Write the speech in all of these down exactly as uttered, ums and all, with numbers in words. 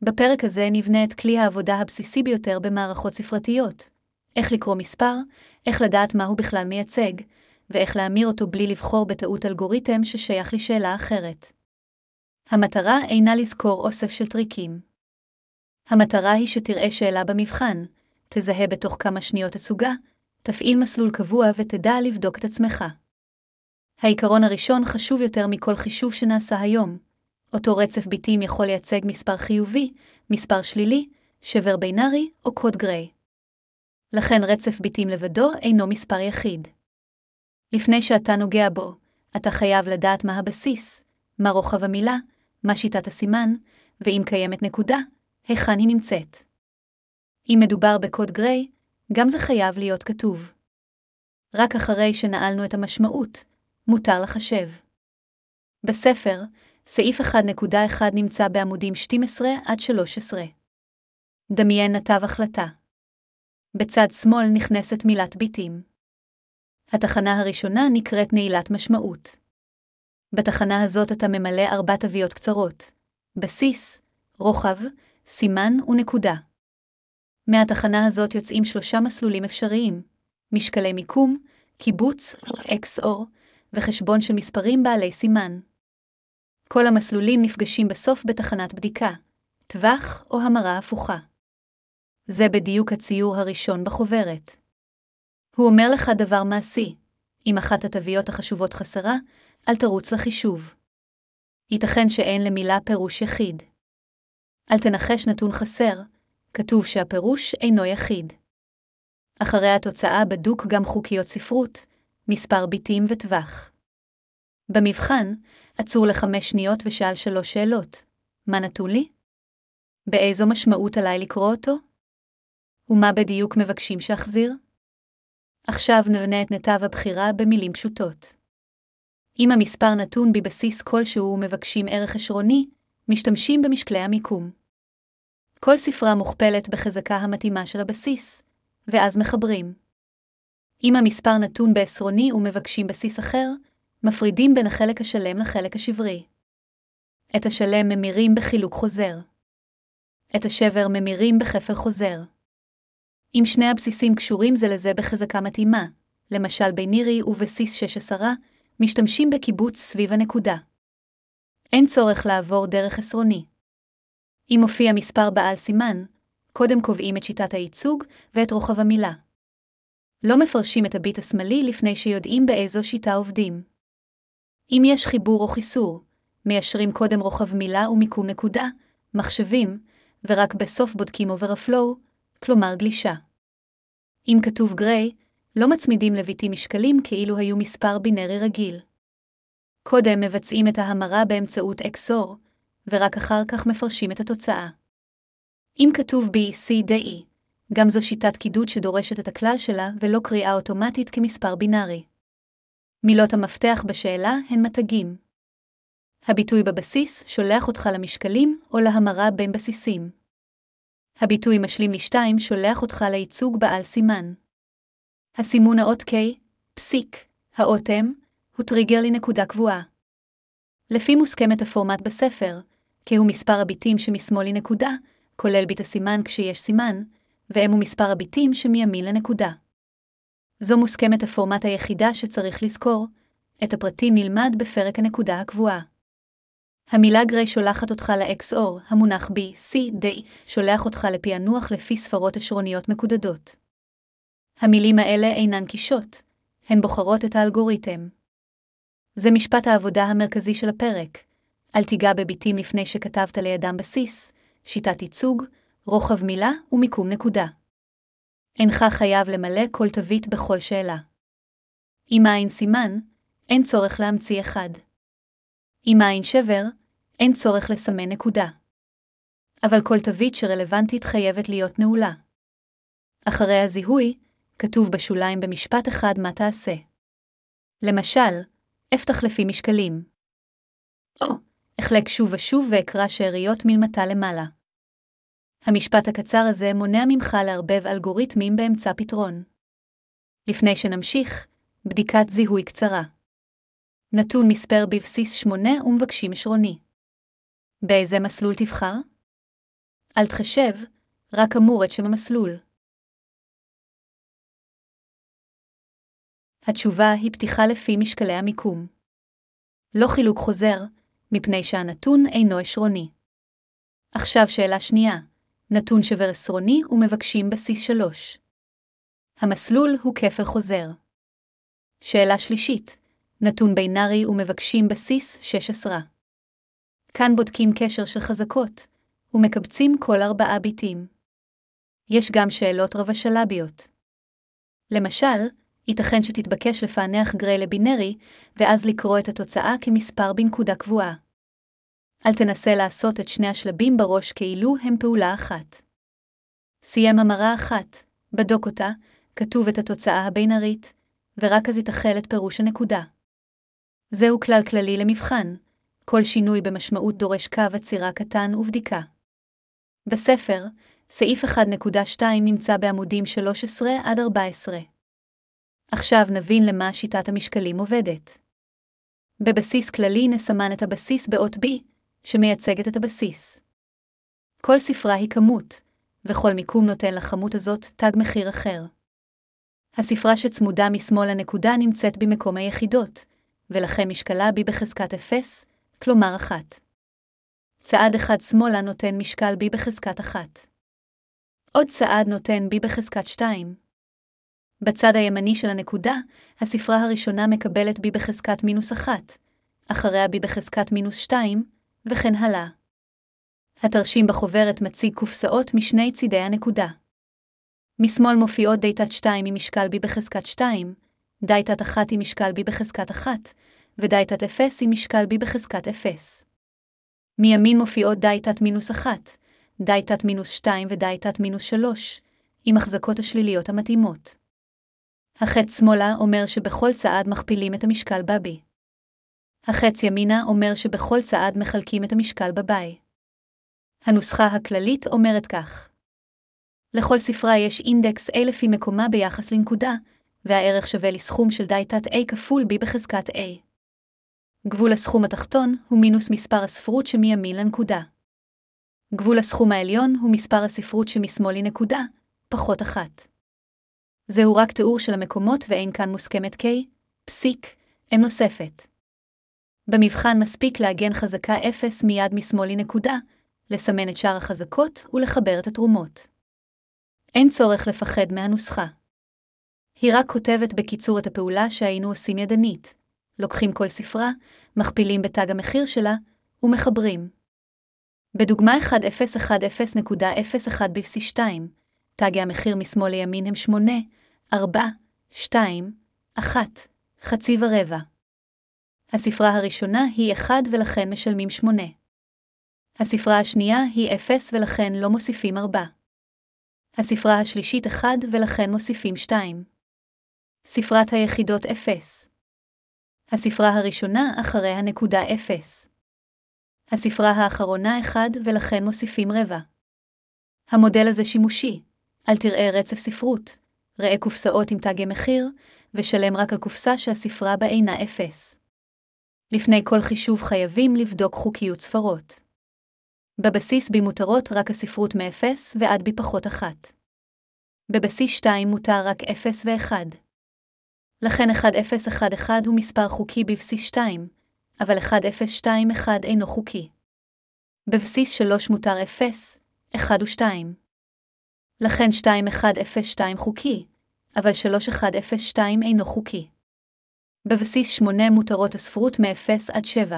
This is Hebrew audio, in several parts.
בפרק הזה נבנה את כלי העבודה הבסיסי ביותר במערכות ספרתיות. איך לקרוא מספר, איך לדעת מה הוא בכלל מייצג, ואיך להמיר אותו בלי לבחור בטעות אלגוריתם ששייך לשאלה אחרת. המטרה אינה לזכור אוסף של טריקים. המטרה היא שתראה שאלה במבחן, תזהה בתוך כמה שניות הצוגה, תפעיל מסלול קבוע ותדע לבדוק את עצמך. העיקרון הראשון חשוב יותר מכל חישוב שנעשה היום. אותו רצף ביטים יכול לייצג מספר חיובי, מספר שלילי, שבר בינארי או קוד גריי. לכן רצף ביטים לבדו אינו מספר יחיד. לפני שאתה נוגע בו, אתה חייב לדעת מה הבסיס, מה רוחב המילה, מה שיטת הסימן, ואם קיימת נקודה, היכן היא נמצאת. אם מדובר בקוד גריי, גם זה חייב להיות כתוב. רק אחרי שנעלנו את המשמעות, מותר לחשב. בספר, סעיף אחת נקודה אחת נמצא בעמודים שתים עשרה עד שלוש עשרה. דמיין נתב החלטה. בצד שמאל נכנסת מילת ביטים. התחנה הראשונה נקראת נעילת משמעות. בתחנה הזאת אתה ממלא ארבע תוויות קצרות. בסיס, רוחב, סימן ונקודה. מהתחנה הזאת יוצאים שלושה מסלולים אפשריים, משקלי מיקום, קיבוץ, אקס אור, וחשבון של מספרים בעלי סימן. כל המסלולים נפגשים בסוף בתחנת בדיקה, טווח או המרה הפוכה. זה בדיוק הציור הראשון בחוברת. הוא אומר לך דבר מעשי, אם אחת התוויות החשובות חסרה, אל תרוץ לחישוב. ייתכן שאין למילה פירוש יחיד. אל תנחש נתון חסר, כתוב שהפירוש אינו יחיד. אחרי התוצאה בדוק גם חוקיות ספרות, מספר ביטים וטווח. במבחן, עצור לחמש שניות ושאל שלוש שאלות. מה נתון לי? באיזו משמעות עליי לקרוא אותו? ומה בדיוק מבקשים שאחזיר? עכשיו נבנה את נתב הבחירה במילים פשוטות. אם המספר נתון בבסיס כלשהו ומבקשים ערך עשרוני, משתמשים במשקלי המיקום. כל ספרה מוכפלת בחזקה המתאימה של הבסיס, ואז מחברים. אם המספר נתון בעשרוני ומבקשים בסיס אחר, מפרידים בין החלק השלם לחלק השברי. את השלם ממירים בחילוק חוזר. את השבר ממירים בכפל חוזר. אם שני הבסיסים קשורים זה לזה בחזקה מתאימה, למשל בינארי ובסיס שש עשרה, משתמשים בקיבוץ סביב הנקודה. אין צורך לעבור דרך עשרוני. אם מופיע מספר בעל סימן, קודם קובעים את שיטת הייצוג ואת רוחב המילה. לא מפרשים את הביט השמאלי לפני שיודעים באיזו שיטה עובדים. אם יש חיבור או חיסור, מיישרים קודם רוחב מילה ומיקום נקודה, מחשבים, ורק בסוף בודקים overflow, כלומר גלישה. אם כתוב גריי, לא מצמידים לביטים משקלים כאילו היו מספר בינארי רגיל. קודם מבצעים את ההמרה באמצעות אקס אור, ורק אחר כך מפרשים את התוצאה. אם כתוב B, C, D, E, גם זו שיטת קידוד שדורשת את הכלל שלה ולא קריאה אוטומטית כמספר בינארי. מילות המפתח בשאלה הן מתגים. הביטוי בבסיס שולח אותך למשקלים או להמרה בין בסיסים. הביטוי משלים לשתיים שולח אותך לייצוג בעל סימן. הסימון האות K, פסיק, האות M, הוא טריגר לנקודה קבועה. לפי מוסכמת הפורמט בספר, כי הוא מספר הביטים שמשמאל לנקודה, כולל ביט הסימן כשיש סימן, והם הוא מספר הביטים שמימין לנקודה. זו מוסכמת הפורמט היחידה שצריך לזכור, את הפרטים נלמד בפרק הנקודה הקבועה. המילה גריי שולחת אותך ל-אקס אור, המונח B, C, D, שולח אותך לפענוח לפי ספרות עשרוניות מקודדות. המילים האלה אינן קישות, הן בוחרות את האלגוריתם. זה משפט העבודה המרכזי של הפרק. אל תיגע בביטים לפני שכתבת לידם בסיס, שיטת ייצוג, רוחב מילה ומיקום נקודה. אינך חייב למלא כל תווית בכל שאלה. אם אין סימן, אין צורך להמציא אחד. אם אין שבר, אין צורך לסמן נקודה. אבל כל תווית שרלוונטית חייבת להיות נעולה. אחרי הזיהוי, כתוב בשוליים במשפט אחד מה תעשה. למשל, אפתח לפי משקלים. או, אחלק שוב ושוב ואקרא שאריות מלמטה למעלה. המשפט הקצר הזה מונע ממך לערבב אלגוריתמים באמצע פתרון. לפני שנמשיך, בדיקת זיהוי קצרה. נתון מספר בבסיס שמונה ומבקשים עשרוני. באיזה מסלול תבחר? אל תחשב, רק אמור את שם המסלול. התשובה היא פתיחה לפי משקלי המיקום. לא חילוק חוזר, מפני שהנתון אינו עשרוני. עכשיו שאלה שנייה. נתון שבר עשרוני ומבקשים בסיס שלוש. המסלול הוא כפל חוזר. שאלה שלישית. נתון בינארי ומבקשים בסיס שש עשרה. כאן בודקים קשר של חזקות, ומקבצים כל ארבעה ביטים. יש גם שאלות רבשלביות. למשל, ייתכן שתתבקש לפענח גריי לבינרי, ואז לקרוא את התוצאה כמספר בנקודה קבועה. אל תנסה לעשות את שני השלבים בראש כאילו הם פעולה אחת. סיים המרה אחת, בדוק אותה, כתוב את התוצאה הבינרית, ורק אז יתחל את פירוש הנקודה. זהו כלל כללי למבחן. כל שינוי במשמעות דורש קו עצירה קטן ובדיקה. בספר, סעיף אחת נקודה שתיים נמצא בעמודים שלוש עשרה עד ארבע עשרה. עכשיו נבין למה שיטת המשקלים עובדת. בבסיס כללי נסמן את הבסיס באות B, שמייצגת את הבסיס. כל ספרה היא כמות, וכל מיקום נותן לכמות הזאת תג מחיר אחר. הספרה שצמודה משמאל לנקודה נמצאת במקום היחידות, ולכן משקלה B בחזקת אפס, כלומר אחת. צעד אחד שמאלה נותן משקל B בחזקת אחת. עוד צעד נותן B בחזקת שתיים. בצד הימני של הנקודה, הספרה הראשונה מקבלת B בחזקת מינוס אחת, אחריה B בחזקת מינוס שתיים, וכן הלאה. התרשים בחוברת מציג קופסאות משני צידי הנקודה. משמאל מופיעות דייטת שתיים עם משקל B בחזקת שתיים, דייטת אחת עם משקל B בחזקת אחת, ודייטת אפס עם משקל B בחזקת אפס. מימין מופיעות דייטת מינוס אחת, דייטת מינוס שתיים ודייטת מינוס שלוש, עם החזקות השליליות המתאימות. החץ שמאלה אומר שבכל צעד מכפילים את המשקל ב-B. החץ ימינה אומר שבכל צעד מחלקים את המשקל ב-B. הנוסחה הכללית אומרת כך. לכל ספרה יש אינדקס A לפי מקומה ביחס לנקודה, והערך שווה לסכום של דייטת A כפול B בחזקת A. גבול הסכום התחתון הוא מינוס מספר הספרות שמימין לנקודה. גבול הסכום העליון הוא מספר הספרות שמשמאל לנקודה, פחות אחת. זהו רק תיאור של המקומות ואין כאן מוסכמת K, פסיק, M נוספת. במבחן מספיק להגן חזקה אפס מיד משמאל לנקודה, לסמן את שאר החזקות ולחבר את התרומות. אין צורך לפחד מהנוסחה. היא רק כותבת בקיצור את הפעולה שהיינו עושים ידנית. לוקחים כל ספרה, מכפילים בתג המחיר שלה, ומחברים. בדוגמה אחת אפס אחת אפס נקודה אפס אחת בבסיס שתיים, תגי המחיר משמאל לימין הם שמונה, ארבע, שתיים, אחת, חצי ורבע. הספרה הראשונה היא אחד ולכן משלמים שמונה. הספרה השנייה היא אפס ולכן לא מוסיפים ארבע. הספרה השלישית אחד ולכן מוסיפים שתיים. ספרת היחידות אפס. הספרה הראשונה אחרי הנקודה אפס. הספרה האחרונה אחד ולכן מוסיפים רבע. המודל הזה שימושי. אל תראה רצף ספרות, ראה קופסאות עם תגי מחיר, ושלם רק על קופסה שהספרה בה אינה אפס. לפני כל חישוב חייבים לבדוק חוקיות ספרות. בבסיס בי מותרות רק הספרות מאפס ועד בי פחות אחת. בבסיס שתיים מותר רק אפס ואחד. לכן אחד אפס אחת אחד הוא מספר חוקי בבסיס שתיים, אבל אחד אפס שתיים אחד אינו חוקי. בבסיס שלוש מותר אפס, אחד ושתיים. לכן שתיים אחד אפס שתיים חוקי, אבל שלוש אחד אפס שתיים אינו חוקי. בבסיס שמונה מותרות הספרות מאפס עד שבע.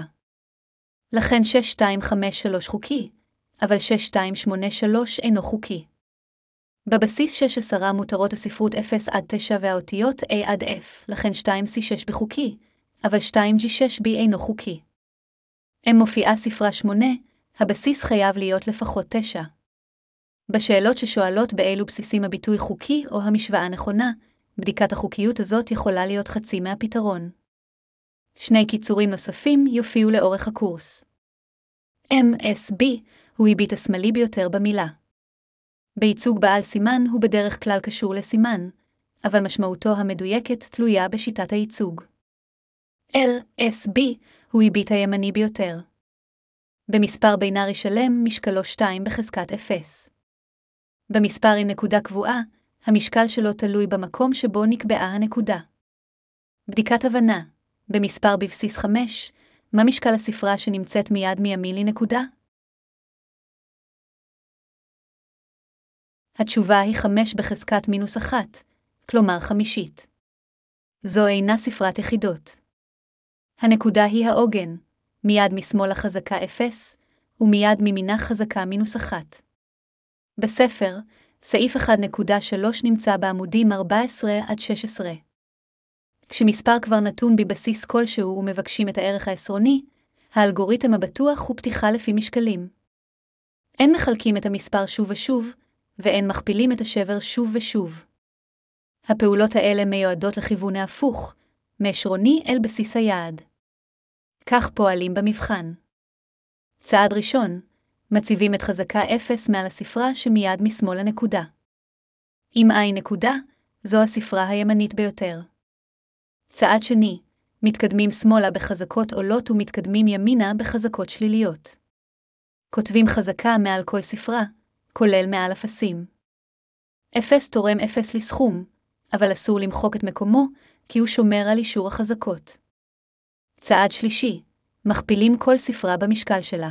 לכן שש שתיים חמש שלוש חוקי, אבל שש שתיים שמונה שלוש אינו חוקי. בבסיס שש עשרה מותרות הספרות אפס עד תשע והאותיות A עד F, לכן שתיים סי שש בחוקי, אבל שתיים ג'י שש בי אינו חוקי. אם מופיעה ספרה שמונה, הבסיס חייב להיות לפחות תשע. בשאלות ששואלות באילו בסיסים הביטוי חוקי או המשוואה נכונה, בדיקת החוקיות הזאת יכולה להיות חצי מהפתרון. שני קיצורים נוספים יופיעו לאורך הקורס. אם אס בי הוא הביט השמאלי ביותר במילה. בייצוג בעל סימן הוא בדרך כלל קשור לסימן, אבל משמעותו המדויקת תלויה בשיטת הייצוג. אל אס בי הוא הביט הימני ביותר. במספר בינארי שלם משקלו שתיים בחזקת אפס. במספר עם נקודה קבועה, המשקל שלו תלוי במקום שבו נקבעה הנקודה. בדיקת הבנה. במספר בבסיס חמש, מה משקל הספרה שנמצאת מיד מימין לנקודה? התשובה היא חמש בחזקת מינוס אחת, כלומר חמישית. זו אינה ספרת יחידות. הנקודה היא העוגן, מיד משמאל החזקה אפס, ומיד מימינה חזקה מינוס אחת. בספר, סעיף אחת נקודה שלוש נמצא בעמודים ארבע עשרה עד שש עשרה. כשמספר כבר נתון בבסיס כלשהו ומבקשים את הערך העשרוני, האלגוריתם הבטוח הוא פתיחה לפי משקלים. אין מחלקים את המספר שוב ושוב, ואין מכפילים את השבר שוב ושוב. הפעולות האלה מיועדות לכיוון ההפוך, מעשרוני אל בסיס היעד. כך פועלים במבחן. צעד ראשון, מציבים את חזקה אפס מעל הספרה שמיד משמאל הנקודה. אם I נקודה, זו הספרה הימנית ביותר. צעד שני, מתקדמים שמאלה בחזקות עולות ומתקדמים ימינה בחזקות שליליות. כותבים חזקה מעל כל ספרה, כולל מעל אפסים. אפס תורם אפס לסכום, אבל אסור למחוק את מקומו, כי הוא שומר על אישור החזקות. צעד שלישי, מכפילים כל ספרה במשקל שלה.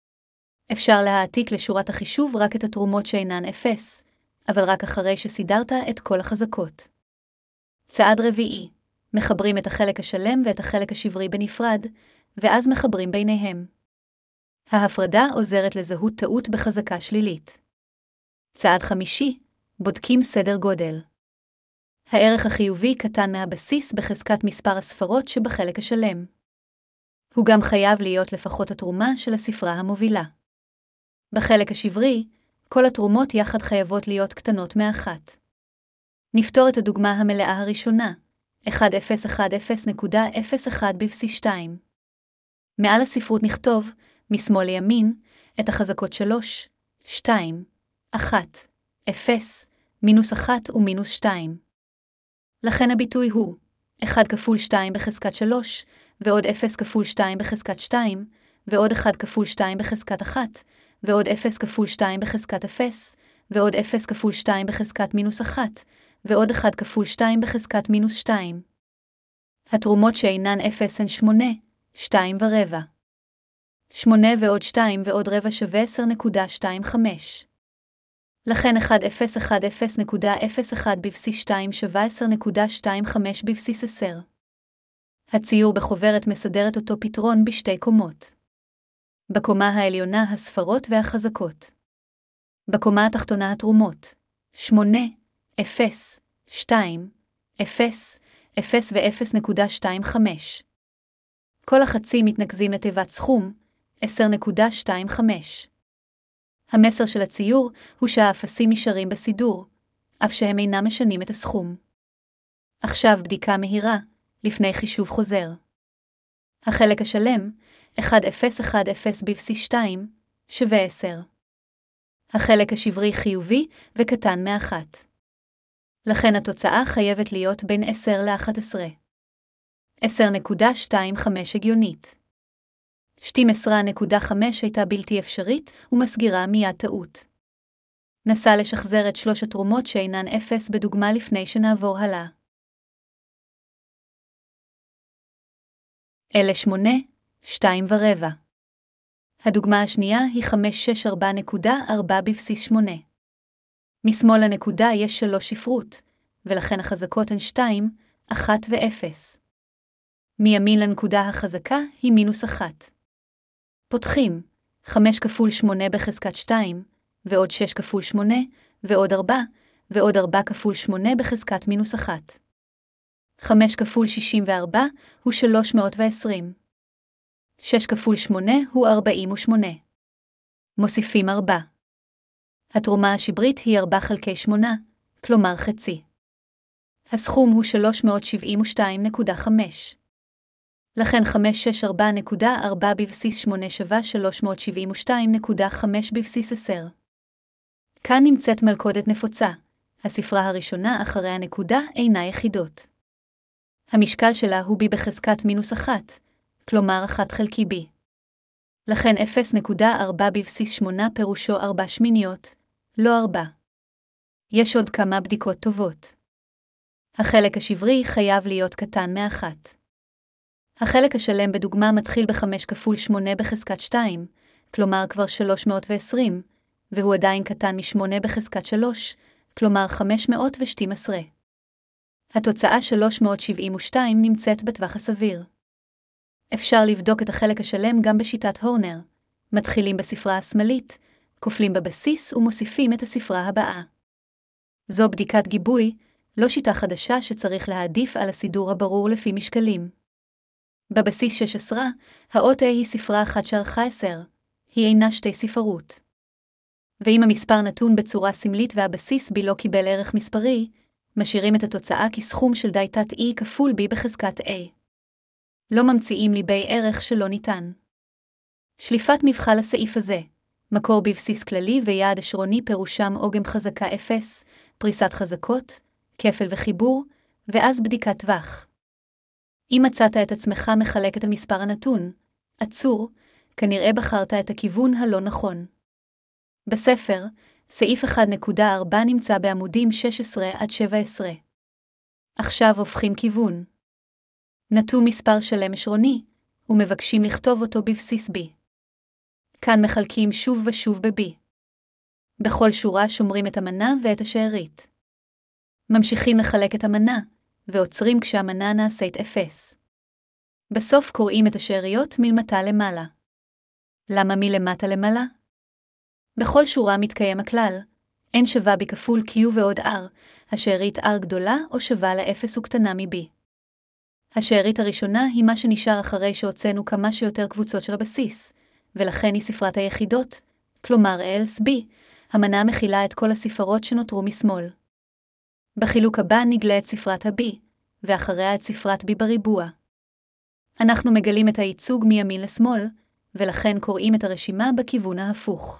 אפשר להעתיק לשורת החישוב רק את התרומות שאינן אפס, אבל רק אחרי שסידרת את כל החזקות. צעד רביעי, מחברים את החלק השלם ואת החלק השברי בנפרד, ואז מחברים ביניהם. ההפרדה עוזרת לזהות טעות בחזקה שלילית. צעד חמישי, בודקים סדר גודל. הערך החיובי קטן מהבסיס בחזקת מספר הספרות שבחלק השלם. הוא גם חייב להיות לפחות התרומה של הספרה המובילה. בחלק השברי, כל התרומות יחד חייבות להיות קטנות מאחת. נפתור את הדוגמה המלאה הראשונה, אחת אפס אחת אפס נקודה אפס אחת בבסיס שתיים. מעל הספרות נכתוב, משמאל לימין, את החזקות שלוש, שתיים, אחת, אפס, מינוס אחת ומינוס שתיים. לכן הביטוי הוא אחת כפול שתיים בחזקת שלוש, ועוד אפס כפול שתיים בחזקת שתיים, ועוד אחת כפול שתיים בחזקת אחת, ועוד אפס כפול שתיים בחזקת אפס, ועוד אפס כפול שתיים בחזקת מינוס אחת, ועוד אחת כפול שתיים בחזקת מינוס שתיים. התרומות שאינן אפס הן שמונה, שתיים ורבע. שמונה ועוד שתיים ועוד רבע שווה עשר נקודה עשרים וחמש. לכן אחת אפס אחת אפס נקודה אפס אחת בבסיס שתיים שווה עשר נקודה עשרים וחמש בבסיס עשר. הציור בחוברת מסדרת אותו פתרון בשתי קומות. בקומה העליונה הספרות והחזקות. בקומה התחתונה התרומות. שמונה, אפס, שתיים, אפס, אפס ו-אפס נקודה עשרים וחמש. כל החצים מתנקזים לתיבת סכום, עשר נקודה עשרים וחמש. המסר של הציור הוא שהאפסים נשארים בסידור, אף שהם אינם משנים את הסכום. עכשיו בדיקה מהירה, לפני חישוב חוזר. החלק השלם, אחת אפס אחת אפס בבסיס שתיים, שווה עשר. החלק השברי חיובי וקטן מאחת. לכן התוצאה חייבת להיות בין עשר ל-אחת עשרה. עשר נקודה עשרים וחמש הגיונית. שתים עשרה נקודה חמש הייתה בלתי אפשרית ומסגירה מיד טעות. נסה לשחזר את שלוש התרומות שאינן אפס בדוגמה לפני שנעבור הלאה. אלה שמונה, שתיים ורבע. הדוגמה השנייה היא חמש שש ארבע נקודה ארבע בבסיס שמונה. משמאל הנקודה יש שלוש ספרות, ולכן החזקות הן שתיים, אחת ו-אפס. מימין לנקודה החזקה היא מינוס אחת. פותחים, חמש כפול שמונה בחזקת שתיים, ועוד שש כפול שמונה, ועוד ארבע, ועוד ארבע כפול שמונה בחזקת מינוס אחת. חמש כפול שישים וארבע הוא שלוש מאות ועשרים. שש כפול שמונה הוא ארבעים ושמונה. מוסיפים ארבע. התרומה השברית היא ארבע חלקי שמונה, כלומר חצי. הסכום הוא שלוש מאות שבעים ושתיים נקודה חמש. לכן חמש שש ארבע נקודה ארבע בבסיס שמונה שווה שלוש מאות שבעים ושתיים נקודה חמש בבסיס עשר. כאן נמצאת מלכודת נפוצה. הספרה הראשונה אחרי הנקודה אינה יחידות. המשקל שלה הוא b בחזקת מינוס אחת, כלומר אחת חלקי b. לכן אפס נקודה ארבע בבסיס שמונה פירושו ארבע שמיניות, לא ארבע. יש עוד כמה בדיקות טובות. החלק השברי חייב להיות קטן מאחת. החלק השלם בדוגמה מתחיל ב-חמש כפול שמונה בחזקת שתיים, כלומר כבר שלוש מאות ועשרים, והוא עדיין קטן מ-שמונה בחזקת שלוש, כלומר חמש מאות ושתים עשרה. התוצאה שלוש מאות שבעים ושתיים נמצאת בטווח הסביר. אפשר לבדוק את החלק השלם גם בשיטת הורנר. מתחילים בספרה השמאלית, כופלים בבסיס ומוסיפים את הספרה הבאה. זו בדיקת גיבוי, לא שיטה חדשה שצריך להעדיף על הסידור הברור לפי משקלים. בבסיס שש עשרה, האות A היא ספרה אחת שערכה עשר, היא אינה שתי ספרות. ואם המספר נתון בצורה סמלית והבסיס B לא קיבל ערך מספרי, משאירים את התוצאה כסכום של די תת E כפול B בחזקת A. לא ממציאים ליבי ערך שלא ניתן. שליפת מבחן לסעיף הזה, מקור בבסיס כללי ויעד עשרוני פירושם עוגם חזקה אפס, פריסת חזקות, כפל וחיבור, ואז בדיקת טווח. אם מצאת את עצמך מחלק את המספר הנתון, עצור, כנראה בחרת את הכיוון הלא נכון. בספר, סעיף אחת נקודה ארבע נמצא בעמודים שש עשרה עד שבע עשרה. עכשיו הופכים כיוון. נתון מספר שלם עשרוני, ומבקשים לכתוב אותו בבסיס B. כאן מחלקים שוב ושוב ב-B. בכל שורה שומרים את המנה ואת השארית. ממשיכים לחלק את המנה, ועוצרים כשהמנה נעשית אפס. בסוף קוראים את השאריות מלמטה למעלה. למה מלמטה למעלה? בכל שורה מתקיים הכלל, n שווה b כפול q ועוד r, השארית r גדולה או שווה ל-אפס וקטנה מ-b. השארית הראשונה היא מה שנשאר אחרי שהוצאנו כמה שיותר קבוצות של הבסיס, ולכן היא ספרת היחידות, כלומר אלס b, המנה מכילה את כל הספרות שנותרו משמאל. בחילוק הבא נגלה את ספרת ה-b, ואחריה את ספרת b בריבוע. אנחנו מגלים את הייצוג מימין לשמאל, ולכן קוראים את הרשימה בכיוון ההפוך.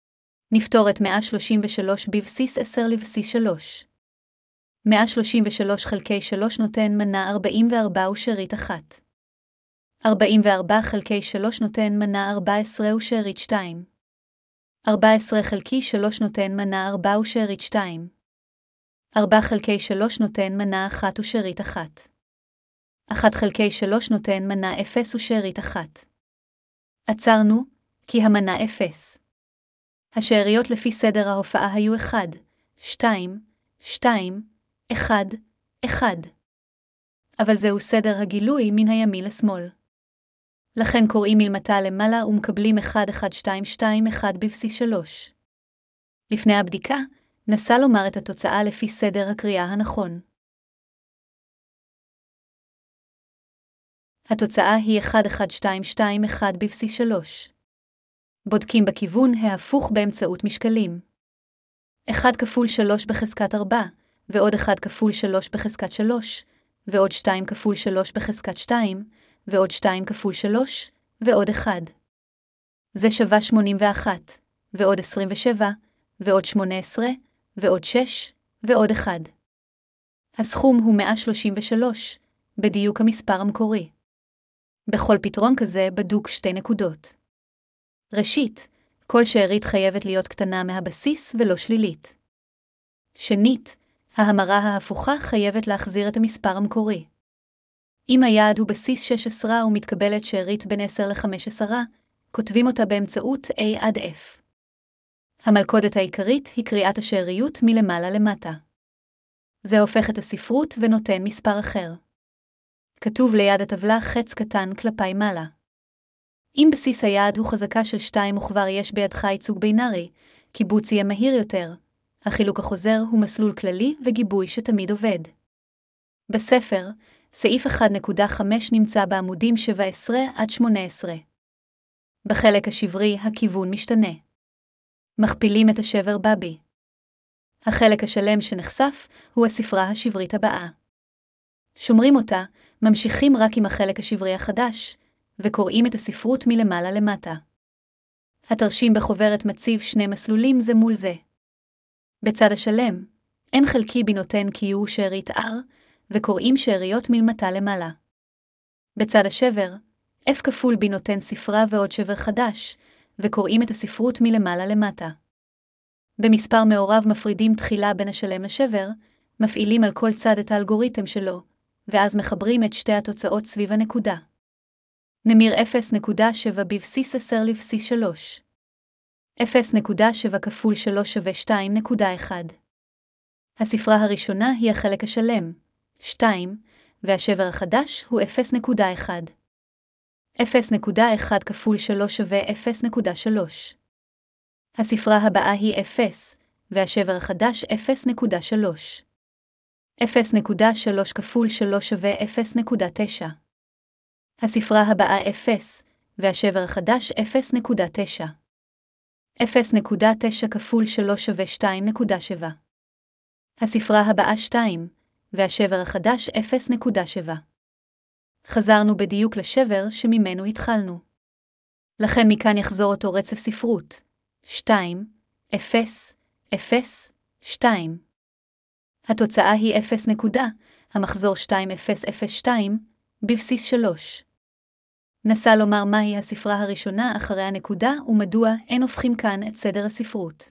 נפתור את מאה שלושים ושלוש בבסיס עשר לבסיס שלוש. מאה שלושים ושלוש חלקי שלוש נותן מנה ארבעים וארבע ושארית אחת. ארבעים וארבע חלקי שלוש נותן מנה ארבע עשרה ושארית שתיים. ארבע עשרה חלקי שלוש נותן מנה ארבע ושארית שתיים. ארבע חלקי שלוש נותן מנה אחת ושארית אחת. אחת חלקי שלוש נותן מנה אפס ושארית אחת. עצרנו, כי המנה אפס. השאריות לפי סדר ההופעה היו אחת, שתיים, שתיים, אחד, אחד. אבל זהו סדר הגילוי מן הימין לשמאל. לכן קוראים מלמטה למעלה ומקבלים אחת, אחת, שתיים, שתיים, אחת בבסיס שלוש. לפני הבדיקה, נסה לומר את התוצאה לפי סדר הקריאה הנכון. התוצאה היא אחת, אחת, שתיים, שתיים, אחת בבסיס שלוש. בודקים בכיוון ההפוך באמצעות משקלים. אחד כפול שלוש בחזקת ארבע, ועוד אחד כפול שלוש בחזקת שלוש, ועוד שתיים כפול שלוש בחזקת שתיים, ועוד שתיים כפול שלוש, ועוד אחד. זה שווה שמונים ואחת, ועוד עשרים ושבע, ועוד שמונה עשרה, ועוד שש, ועוד אחד. הסכום הוא מאה שלושים ושלוש, בדיוק המספר המקורי. בכל פתרון כזה בדוק שתי נקודות. ראשית, כל שארית חייבת להיות קטנה מהבסיס ולא שלילית. שנית, ההמרה ההפוכה חייבת להחזיר את המספר המקורי. אם היעד הוא בסיס שש עשרה ומתקבלת שארית בין עשר ל-חמש עשרה, כותבים אותה באמצעות A עד F. המלכודת העיקרית היא קריאת השאריות מלמעלה למטה. זה הופך את הספרות ונותן מספר אחר. כתוב ליד הטבלה חץ קטן כלפי מעלה. אם בסיס היעד הוא חזקה של שתיים וכבר יש בידך ייצוג בינארי, קיבוץ יהיה מהיר יותר. החילוק החוזר הוא מסלול כללי וגיבוי שתמיד עובד. בספר, סעיף אחת נקודה חמש נמצא בעמודים שבע עשרה עד שמונה עשרה. בחלק השברי הכיוון משתנה. מכפילים את השבר בבי. החלק השלם שנחשף הוא הספרה השברית הבאה. שומרים אותה, ממשיכים רק עם החלק השברי החדש, וקוראים את הספרות מלמעלה למטה. התרשים בחוברת מציב שני מסלולים זה מול זה. בצד השלם, אין חלקי בי נותן כי הוא שארית R, וקוראים שאריות מלמטה למעלה. בצד השבר, F כפול B נותן ספרה ועוד שבר חדש, וקוראים את הספרות מלמעלה למטה. במספר מעורב מפרידים תחילה בין השלם לשבר, מפעילים על כל צד את האלגוריתם שלו, ואז מחברים את שתי התוצאות סביב הנקודה. נמיר אפס נקודה שבע בבסיס עשר לבסיס שלוש. אפס נקודה שבע כפול שלוש שווה שתיים נקודה אחת. הספרה הראשונה היא החלק השלם, שתיים, והשבר החדש הוא אפס נקודה אחת. אפס נקודה אחת כפול שלוש שווה אפס נקודה שלוש. הספרה הבאה היא אפס, והשבר החדש אפס נקודה שלוש. אפס נקודה שלוש כפול שלוש שווה אפס נקודה תשע. הספרה הבאה אפס, והשבר החדש אפס נקודה תשע. אפס נקודה תשע כפול שלוש שווה שתיים נקודה שבע. הספרה הבאה שתיים, והשבר החדש אפס נקודה שבע. חזרנו בדיוק לשבר שממנו התחלנו. לכן מכאן יחזור אותו רצף ספרות. שתיים, אפס, אפס, שתיים. התוצאה היא אפס נקודה, המחזור שתיים אפס אפס שתיים, בבסיס שלוש. נסה לומר מהי הספרה הראשונה אחרי הנקודה ומדוע אין הופכים כאן את סדר הספרות.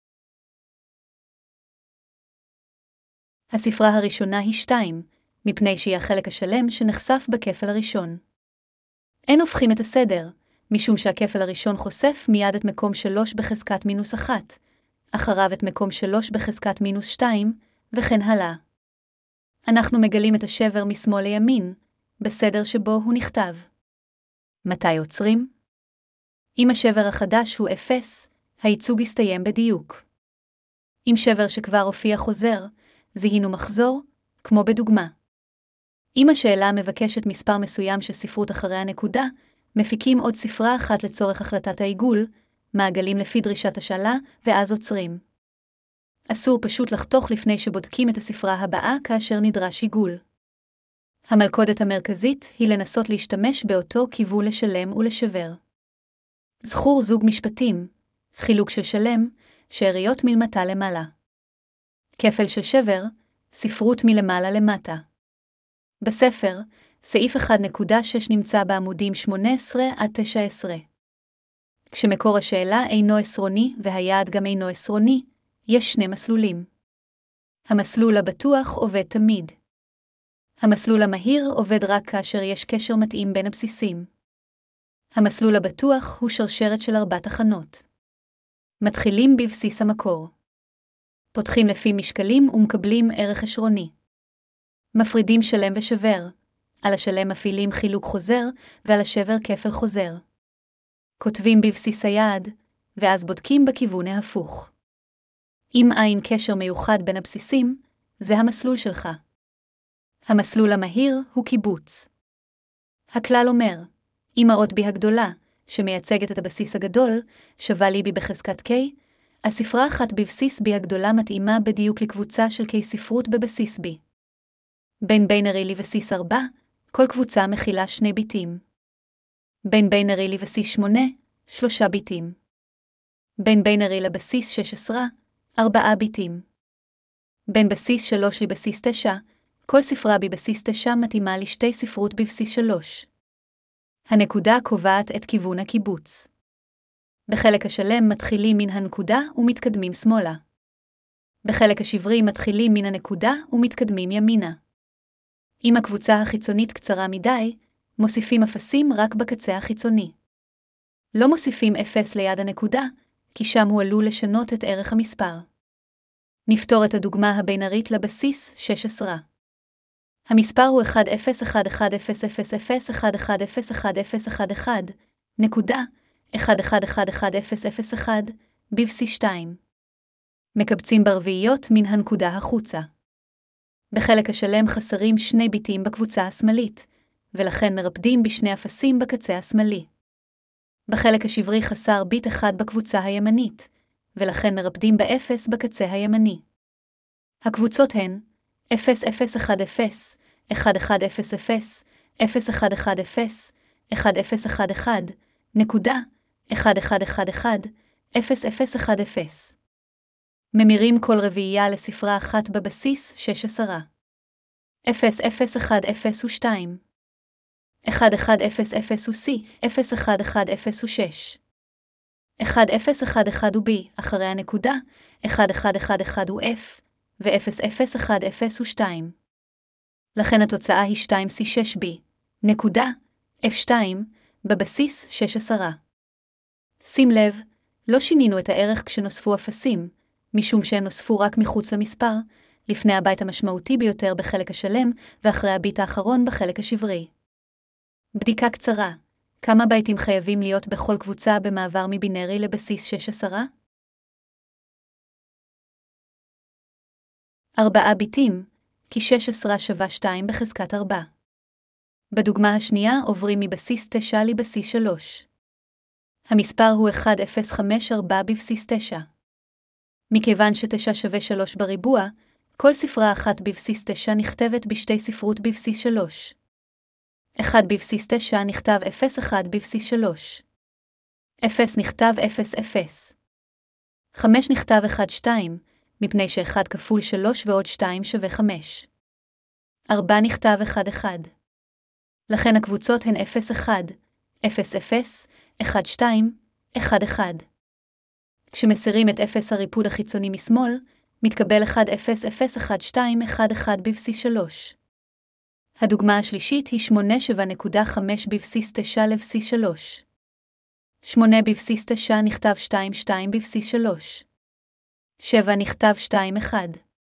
הספרה הראשונה היא שתיים, מפני שהיא החלק השלם שנחשף בכפל הראשון. אין הופכים את הסדר, משום שהכפל הראשון חושף מיד את מקום שלוש בחזקת מינוס אחת, אחריו את מקום שלוש בחזקת מינוס שתיים, וכן הלאה. אנחנו מגלים את השבר משמאל לימין, בסדר שבו הוא נכתב. מתי עוצרים? אם השבר החדש הוא אפס, הייצוג יסתיים בדיוק. אם שבר שכבר הופיע חוזר, זיהינו מחזור, כמו בדוגמה. אם השאלה מבקשת מספר מסוים של ספרות אחרי הנקודה, מפיקים עוד ספרה אחת לצורך החלטת העיגול, מעגלים לפי דרישת השאלה, ואז עוצרים. אסור פשוט לחתוך לפני שבודקים את הספרה הבאה כאשר נדרש עיגול. המלכודת המרכזית היא לנסות להשתמש באותו כיוון לשלם ולשבר. זכור זוג משפטים, חילוק של שלם, שאריות מלמטה למעלה. כפל של שבר, ספרות מלמעלה למטה. בספר, סעיף אחת נקודה שש נמצא בעמודים שמונה עשרה עד תשע עשרה. כשמקור השאלה אינו עשרוני והיעד גם אינו עשרוני, יש שני מסלולים. המסלול הבטוח עובד תמיד. המסלול המהיר עובד רק כאשר יש קשר מתאים בין הבסיסים. המסלול הבטוח הוא שרשרת של ארבע תחנות. מתחילים בבסיס המקור. פותחים לפי משקלים ומקבלים ערך עשרוני. מפרידים שלם ושבר. על השלם מפעילים חילוק חוזר ועל השבר כפל חוזר. כותבים בבסיס היעד, ואז בודקים בכיוון ההפוך. אם אין קשר מיוחד בין הבסיסים, זה המסלול שלך. המסלול המהיר הוא קיבוץ. הכלל אומר, אם האות B הגדולה, שמייצגת את הבסיס הגדול, שווה לי B בחזקת K, הספרה אחת בבסיס B הגדולה מתאימה בדיוק לקבוצה של K ספרות בבסיס B. בין בינרי לבסיס ארבע, כל קבוצה מכילה שני ביטים. בין בינרי לבסיס שמונה, שלושה ביטים. בין בינרי לבסיס שש עשרה, ארבעה ביטים. בין בסיס שלוש לבסיס תשע, כל ספרה בבסיס תשע מתאימה לשתי ספרות בבסיס שלוש. הנקודה קובעת את כיוון הקיבוץ. בחלק השלם מתחילים מן הנקודה ומתקדמים שמאלה. בחלק השברי מתחילים מן הנקודה ומתקדמים ימינה. אם הקבוצה החיצונית קצרה מדי, מוסיפים אפסים רק בקצה החיצוני. לא מוסיפים אפס ליד הנקודה, כי שם הוא עלול לשנות את ערך המספר. נפתור את הדוגמה הבינרית לבסיס שש עשרה. המספר הוא אחד אפס אחד אחד אפס אפס אפס אחד אחד אפס אחד אפס אחד אחד, נקודה, אחד אחד אחד אחד אפס אפס אחד, בבסיס שתיים. מקבצים ברביעיות מן הנקודה החוצה. בחלק השלם חסרים שני ביטים בקבוצה השמאלית, ולכן מרפדים בשני אפסים בקצה השמאלי. בחלק השברי חסר ביט אחד בקבוצה הימנית, ולכן מרפדים באפס בקצה הימני. הקבוצות הן אפס אפס אחד אפס, אחד אחד אפס אפס, אפס אחד אחד אפס, אחד אפס אחד אחד, נקודה, אחד אחד אחד אחד, אפס אפס אחד אפס. ממירים כל רביעייה לספרה אחת בבסיס שש עשרה. אפס אפס אחד אפס ושתיים. אחת אחת אפס אפס הוא C, אפס אחת אחת אפס הוא שש. אחת אפס אחת אחת הוא B, אחרי הנקודה, אחת אחת אחת אחת הוא F, ו-אפס אפס אחת אפס הוא שתיים. לכן התוצאה היא שתיים סי שש בי, נקודה, אף שתיים, בבסיס שש עשרה. שים לב, לא שינינו את הערך כשנוספו אפסים, משום שהם נוספו רק מחוץ למספר, לפני הבית המשמעותי ביותר בחלק השלם, ואחרי הביט האחרון בחלק השברי. בדיקה קצרה, כמה בייטים חייבים להיות בכל קבוצה במעבר מבינרי לבסיס שש עשרה? ארבעה ביטים, כי שש עשרה שווה שתיים בחזקת ארבע. בדוגמה השנייה עוברים מבסיס תשע לבסיס שלוש. המספר הוא אחת אפס חמש ארבע בבסיס תשע. מכיוון שתשע שווה שלוש בריבוע, כל ספרה אחת בבסיס תשע נכתבת בשתי ספרות בבסיס שלוש. אחד בבסיס תשע נכתב אפס אחד בבסיס שלוש. אפס נכתב אפס אפס. חמש נכתב אחת שתיים, מפני שאחד כפול שלוש ועוד שתיים שווה חמש. ארבע נכתב אחד אחד. לכן הקבוצות הן אפס אחד, אפס אפס, אחת שתיים, אחד אחד. כשמסירים את אפס הריפוד החיצוני משמאל, מתקבל אחד אפס אפס אחת שתיים אחת אחת בבסיס שלוש. הדוגמה השלישית היא שמונה שבע נקודה חמש בבסיס תשע לבסיס שלוש. שמונה בבסיס תשע נכתב שתיים שתיים בבסיס שלוש. שבע נכתב שתיים אחת.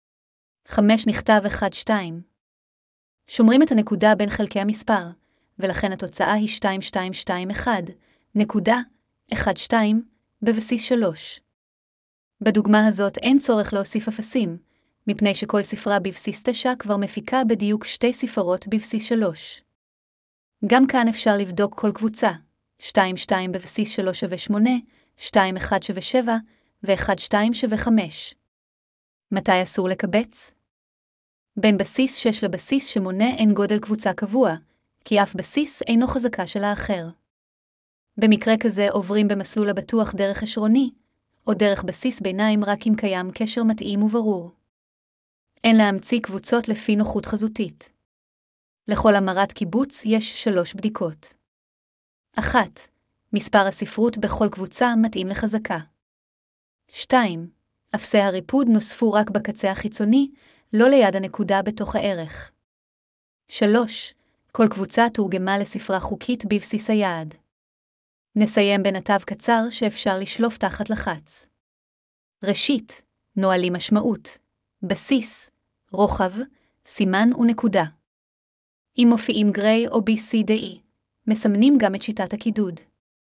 חמש נכתב אחת שתיים. שומרים את הנקודה בין חלקי המספר, ולכן התוצאה היא שתיים שתיים שתיים אחת, נקודה, אחת שתיים, בבסיס שלוש. בדוגמה הזאת אין צורך להוסיף אפסים, מפני שכל ספרה בבסיס תשע כבר מפיקה בדיוק שתי ספרות בבסיס שלוש. גם כאן אפשר לבדוק כל קבוצה, שתיים שתיים בבסיס שלוש שווה שמונה, שתיים אחת שווה שבע, ו-אחת שתיים שווה חמש. מתי אסור לקבץ? בין בסיס שש לבסיס שמונה אין גודל קבוצה קבוע, כי אף בסיס אינו חזקה של האחר. במקרה כזה עוברים במסלול הבטוח דרך עשרוני, או דרך בסיס ביניים רק אם קיים קשר מתאים וברור. אין להמציא קבוצות לפי נוחות חזותית. לכל המרת קיבוץ יש שלוש בדיקות. אחת. מספר הספרות בכל קבוצה מתאים לחזקה. שתיים. אפסי הריפוד נוספו רק בקצה החיצוני, לא ליד הנקודה בתוך הערך. שלוש. כל קבוצה תורגמה לספרה חוקית בבסיס היעד. נסיים בנתב קצר שאפשר לשלוף תחת לחץ. ראשית, נועלים משמעות, בסיס, רוחב, סימן ונקודה. אם מופיעים גריי או בי סי די אי, מסמנים גם את שיטת הקידוד.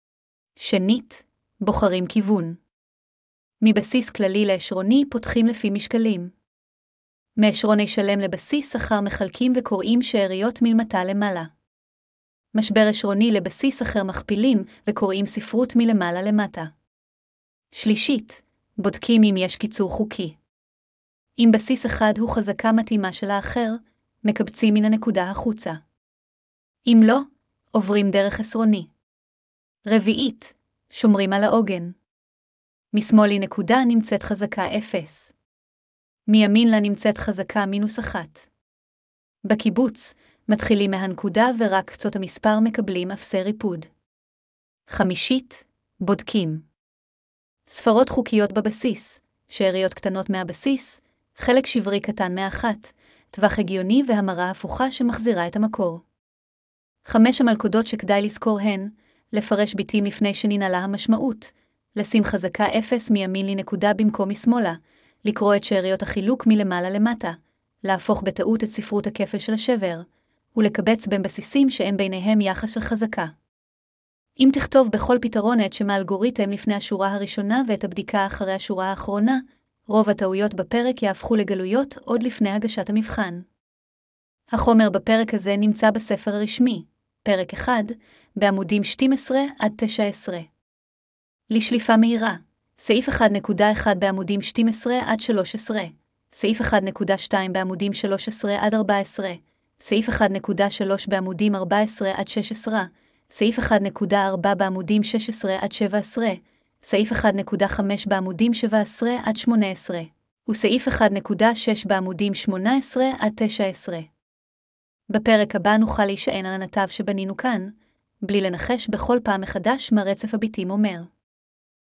שנית, בוחרים כיוון. מבסיס כללי לעשרוני פותחים לפי משקלים. מעשרוני שלם לבסיס אחר מחלקים וקוראים שאריות מלמטה למעלה. משבר עשרוני לבסיס אחר מכפילים וקוראים ספרות מלמעלה למטה. שלישית, בודקים אם יש קיצור חוקי. אם בסיס אחד הוא חזקה מתאימה של האחר, מקבצים מן הנקודה החוצה. אם לא, עוברים דרך עשרוני. רביעית, שומרים על העוגן. משמאלי נקודה נמצאת חזקה אפס. מימין לה נמצאת חזקה מינוס אחת. בקיבוץ, מתחילים מהנקודה ורק קצות המספר מקבלים אפסי ריפוד. חמישית, בודקים. ספרות חוקיות בבסיס, שאריות קטנות מהבסיס, חלק שברי קטן מאחת, טווח הגיוני והמרה הפוכה שמחזירה את המקור. חמש המלכודות שכדאי לזכור הן, לפרש ביטים לפני שננעלה המשמעות, לשים חזקה אפס מימין לנקודה במקום משמאלה, לקרוא את שאריות החילוק מלמעלה למטה, להפוך בטעות את ספרות הכפל של השבר, ולקבץ בין בסיסים שאין ביניהם יחס של חזקה. אם תכתוב בכל פתרון את שם האלגוריתם לפני השורה הראשונה ואת הבדיקה אחרי השורה האחרונה, רוב הטעויות בפרק יהפכו לגלויות עוד לפני הגשת המבחן. החומר בפרק הזה נמצא בספר הרשמי, פרק אחד, בעמודים שתים עשרה עד תשע עשרה. לשליפה מהירה, סעיף אחת נקודה אחת בעמודים שתים עשרה עד שלוש עשרה, סעיף אחת נקודה שתיים בעמודים שלוש עשרה עד ארבע עשרה, סעיף אחת נקודה שלוש בעמודים ארבע עשרה עד שש עשרה, סעיף אחת נקודה ארבע בעמודים שש עשרה עד שבע עשרה, סעיף אחת נקודה חמש בעמודים שבע עשרה עד שמונה עשרה, וסעיף אחת נקודה שש בעמודים שמונה עשרה עד תשע עשרה. בפרק הבא נוכל להישען על הנתב שבנינו כאן, בלי לנחש בכל פעם מחדש מה רצף הביטים אומר.